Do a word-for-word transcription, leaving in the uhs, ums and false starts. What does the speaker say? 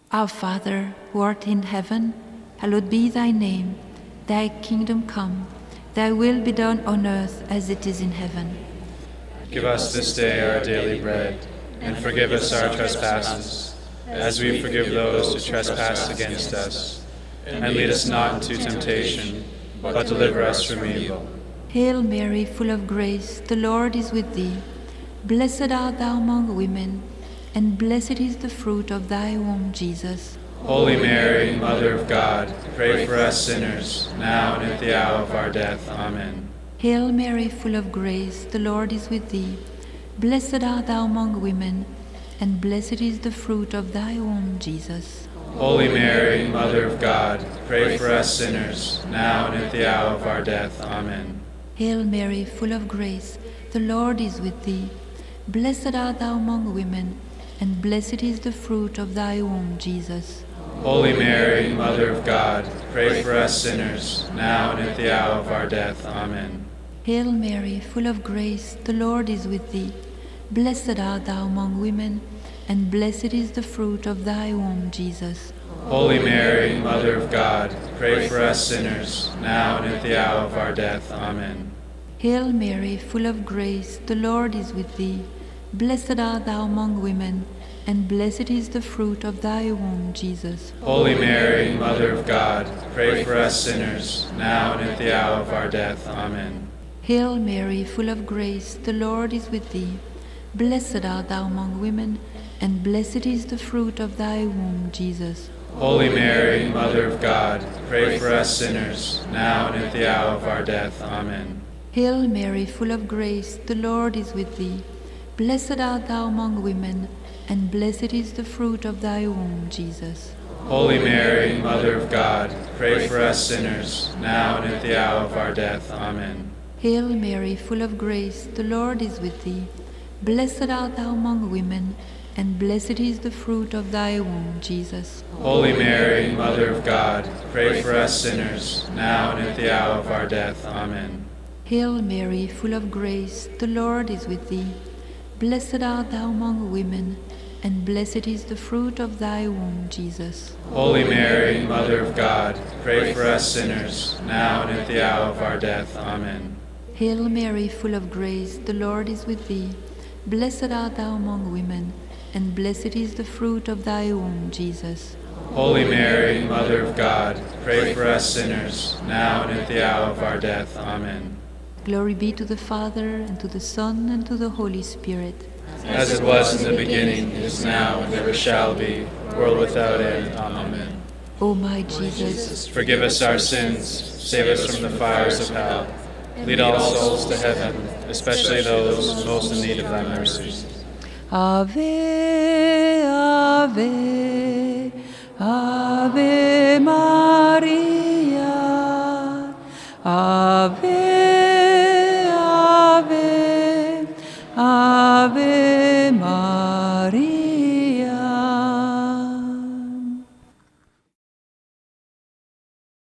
Our Father, who art in heaven, hallowed be thy name. Thy kingdom come, thy will be done on earth as it is in heaven. Give us this day our daily bread, and forgive us our trespasses, as we forgive those who trespass against us. And lead us not into temptation, but deliver us from evil. Hail Mary, full of grace, the Lord is with thee. Blessed art thou among women, and blessed is the fruit of thy womb, Jesus. Holy Mary, Mother of God, pray for us sinners, now and at the hour of our death. Amen. Hail Mary, full of grace, the Lord is with thee. Blessed art thou among women, and blessed is the fruit of thy womb, Jesus. Holy Mary, Mother of God, pray for us sinners, now and at the hour of our death. Amen. Hail Mary, full of grace, the Lord is with thee. Blessed art thou among women, and blessed is the fruit of thy womb, Jesus. Holy Mary, Mother of God, pray for us sinners, now and at the hour of our death. Amen. Hail Mary, full of grace, the Lord is with thee. Blessed art thou among women, and blessed is the fruit of thy womb, Jesus. Holy Mary, Mother of God, pray for us sinners, now and at the hour of our death. Amen. Hail Mary, full of grace, the Lord is with thee. Blessed art thou among women, and blessed is the fruit of thy womb, Jesus. Holy Mary, Mother of God, pray for us sinners, now and at the hour of our death. Amen. Hail Mary, full of grace, the Lord is with thee. Blessed art thou among women, and blessed is the fruit of thy womb, Jesus. Holy Mary, Mother of God, pray for us sinners, now and at the hour of our death. Amen. Hail Mary, full of grace, the Lord is with thee. Blessed art thou among women, and blessed is the fruit of thy womb, Jesus. Holy Mary, Mother of God, pray for us sinners, now and at the hour of our death. Amen. Hail Mary, full of grace, the Lord is with thee. Blessed art thou among women, and blessed is the fruit of thy womb, Jesus. Holy Mary, Mother of God, pray for us sinners, now and at the hour of our death. Amen. Hail Mary, full of grace, the Lord is with thee. Blessed art thou among women, and blessed is the fruit of thy womb, Jesus. Holy Mary, Mother of God, pray for us sinners, now and at the hour of our death. Amen. Hail Mary, full of grace, the Lord is with thee. Blessed art thou among women, and blessed is the fruit of thy womb, Jesus. Holy Mary, Mother of God, pray for us sinners, now and at the hour of our death. Amen. Glory be to the Father, and to the Son, and to the Holy Spirit. As it was in the beginning, is now, and ever shall be, world without end. Amen. O my Jesus, forgive us our sins, save us from the fires of hell. Lead all souls to heaven, especially those most in need of thy mercy. Ave, Ave, Ave Maria. Ave, Ave, Ave Maria.